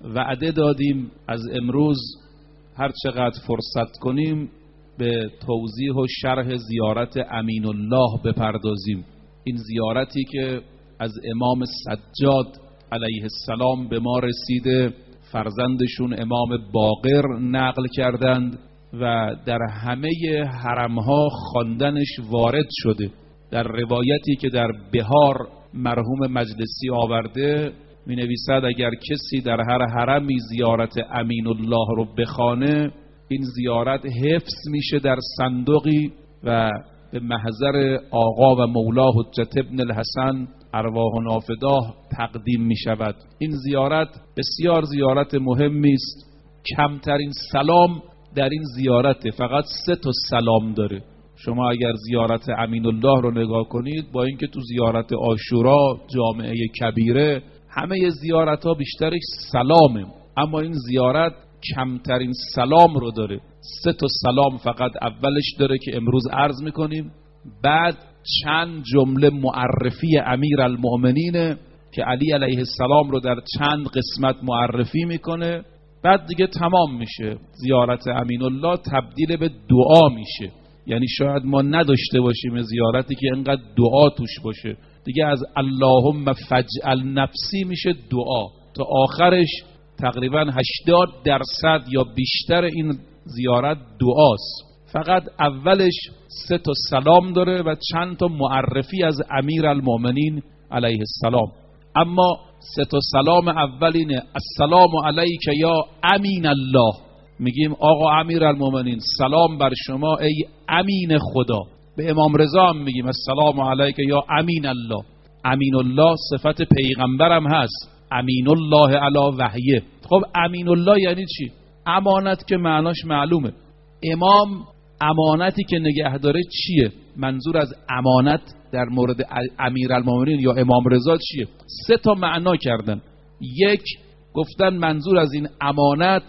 وعده دادیم از امروز هر چقدر فرصت کنیم به توضیح و شرح زیارت امین الله بپردازیم. این زیارتی که از امام سجاد علیه السلام به ما رسیده، فرزندشون امام باقر نقل کردند و در همه حرمها خواندنش وارد شده. در روایتی که در بهار مرحوم مجلسی آورده می نویسد اگر کسی در هر حرمی زیارت امین الله رو بخوانه، این زیارت حفظ میشه در صندوقی و به محضر آقا و مولا حجت ابن الحسن ارواح نافداه تقدیم می شود. این زیارت بسیار زیارت مهمی است. کمترین سلام در این زیارت، فقط 3 سلام داره. شما اگر زیارت امین الله رو نگاه کنید، با اینکه تو زیارت عاشورا جامعه کبیره همه زیارت ها بیشترش سلامه، اما این زیارت کمترین سلام رو داره. 3 سلام فقط اولش داره که امروز عرض میکنیم، بعد چند جمله معرفی امیر المؤمنین که علی علیه السلام رو در چند قسمت معرفی میکنه، بعد دیگه تمام میشه. زیارت امین الله تبدیل به دعا میشه. یعنی شاید ما نداشته باشیم زیارتی که انقدر دعا توش باشه، دیگه از اللهم فجعل نفسی میشه دعا تا آخرش. تقریبا 80% یا بیشتر این زیارت دعاست. فقط اولش 3 سلام داره و چند تا معرفی از امیر المؤمنین علیه السلام. اما 3 سلام اولینه السلام علیک یا امین الله. میگیم آقا امیر المؤمنین سلام بر شما ای امین خدا. به امام رضا هم میگیم السلام علیک یا امین الله. امین الله صفت پیغمبرم هست، امین الله علی وحیه. خب امین الله یعنی چی؟ امانت که معناش معلومه. امام امانتی که نگه داره چیه؟ منظور از امانت در مورد امیرالمومنین یا امام رضا چیه؟ 3 معنا کردن. یک، گفتن منظور از این امانت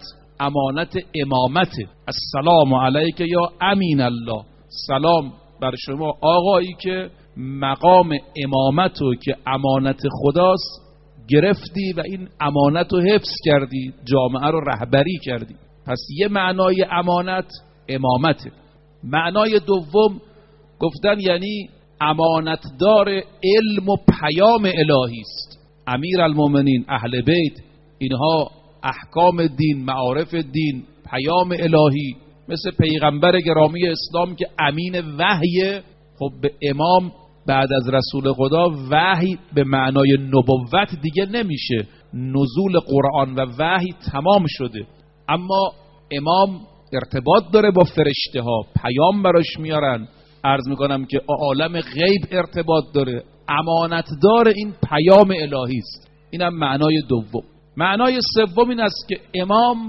امامته. السلام علیک یا امین الله. سلام بر شما آقایی که مقام امامتو که امانت خداست گرفتی و این امانت رو حفظ کردی، جامعه رو رهبری کردی. پس یه معنای امانت امامته. معنای دوم گفتن یعنی امانتدار علم و پیام الهی است. امیر المؤمنین، اهل بیت، اینها احکام دین، معارف دین، پیام الهی، مثل پیغمبر گرامی اسلام که امین وحیه. خب به امام بعد از رسول خدا وحی به معنای نبوت دیگه نمیشه، نزول قرآن و وحی تمام شده. اما امام ارتباط داره با فرشته ها، پیام براش میارن. عرض میکنم که عالم غیب ارتباط داره، امانتدار این پیام الهی است. اینم معنای دوم. معنای سوم این است که امام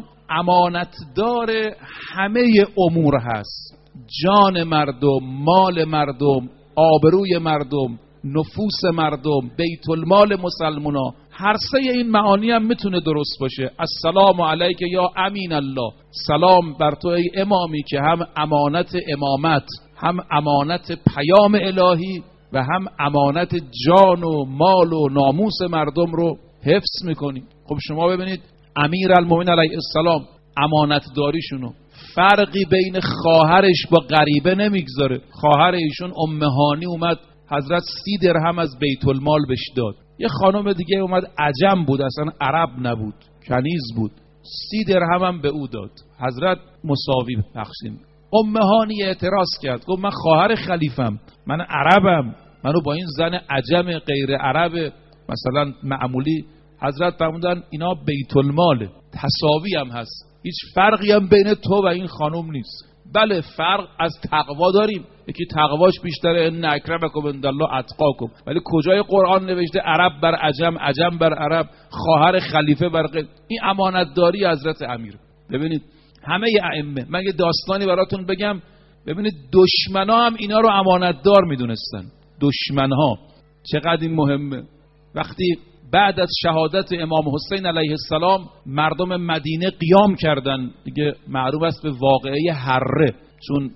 امانتدار همه امور هست. جان مردم، مال مردم، آبروی مردم، نفوس مردم، بیت المال مسلمونا. هر 3 این معانی هم میتونه درست باشه. السلام علیک یا امین الله. سلام بر تو ای امامی که هم امانت امامت، هم امانت پیام الهی و هم امانت جان و مال و ناموس مردم رو حفظ میکنی. خب شما ببینید امیر المؤمنین علیه السلام امانتداریشونو فرقی بین خواهرش با غریبه نمیگذاره. خواهر ایشون ام هانی اومد حضرت 30 درهم از بیت المال بهش داد. یه خانم دیگه اومد عجم بود، اصلا عرب نبود، کنیز بود، 30 درهم هم به او داد. حضرت مساوی بخشیم. ام هانی اعتراض کرد، گفت من خواهر خلیفم، من عربم، منو با این زن عجم غیر عرب مثلا معمولی. حضرت فرمودن اینا بیت الماله، تساوی هم هست، هیچ فرقی هم بین تو و این خانم نیست. بله فرق از تقوا داریم، یکی تقواش بیشتره، ان اکرمکم عندالله اتقاکم، ولی کجای قرآن نوشته عرب بر عجم، عجم بر عرب، خواهر خلیفه بر غیر؟ این امانتداری حضرت امیر. ببینید همه ائمه، من یه داستانی براتون بگم، ببینید دشمنا هم اینا رو امانتدار میدونستن. دشمنها چقدر این مهمه. وقتی بعد از شهادت امام حسین علیه السلام مردم مدینه قیام کردن، دیگه معروف است به واقعه حره، چون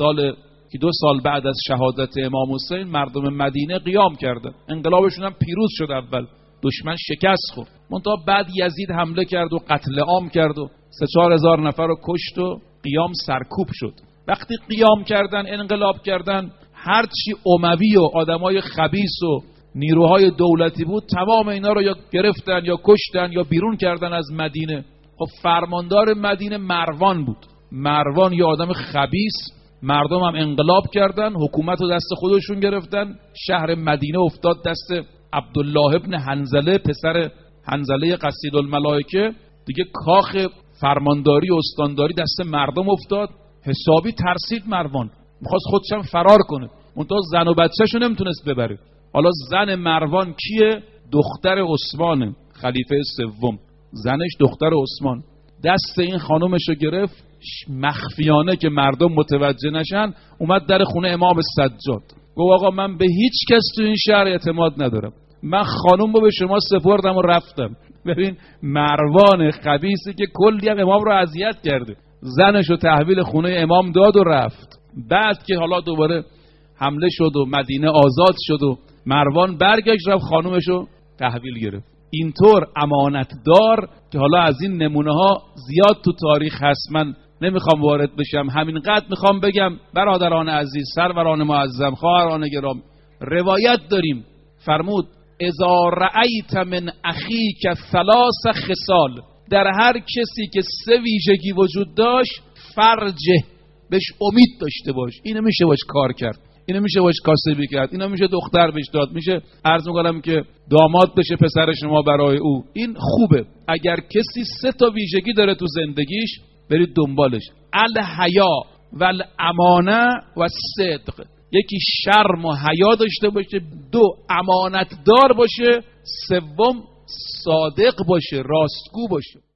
که 2 سال بعد از شهادت امام حسین مردم مدینه قیام کردن، انقلابشون هم پیروز شد اول. دشمن شکست خورد. منتها بعد یزید حمله کرد و قتل عام کرد و 3-4 هزار نفر رو کشت و قیام سرکوب شد. وقتی قیام کردن، انقلاب کردن، هرچی اموی و آدمای خبیث و نیروهای دولتی بود تمام اینا رو یا گرفتن یا کشتن یا بیرون کردن از مدینه. خب فرماندار مدینه مروان بود. مروان یه آدم خبیث، مردم هم انقلاب کردن، حکومت رو دست خودشون گرفتن، شهر مدینه افتاد دست عبدالله ابن حنظله، پسر حنظله قصید الملائکه. دیگه کاخ فرمانداری و استانداری دست مردم افتاد. حسابی ترسید مروان، میخواست خودشم فرار کنه، منتها زن و بچه‌شو نمیتونست ببره. حالا زن مروان کیه؟ دختر عثمانه، خلیفه سوم. زنش دختر عثمان دست این خانومشو گرفت، مخفیانه که مردم متوجه نشن اومد در خونه امام سجاد، گفت آقا من به هیچ کس تو این شهر اعتماد ندارم، من خانوم رو به شما سپردم و رفتم. ببین مروان خبیثی که کلی هم امام رو اذیت کرده، زنشو تحویل خونه امام داد و رفت. بعد که حالا دوباره حمله شد و مدینه آزاد شد و مروان برگشت رفت خانومشو تحویل گرفت. اینطور امانتدار که حالا از این نمونه ها زیاد تو تاریخ هست، من نمیخوام وارد بشم، همینقدر میخوام بگم برادران عزیز، سروران معظم، خواهران گرام، روایت داریم فرمود اذا رأیت من اخیک 3 خصال، در هر کسی که 3 ویژگی وجود داشت فرجه، بهش امید داشته باش، اینو میشه باش کار کرد، اینو میشه باش کاسبی کرد، اینو میشه دختر بهش داد، میشه عرض میکنم که داماد بشه پسر شما برای او، این خوبه. اگر کسی 3 تا ویژگی داره تو زندگیش برید دنبالش، الحیا و الامانه و صدق. یکی شرم و حیا داشته باشه، 2 امانتدار باشه، 3 صادق باشه، راستگو باشه.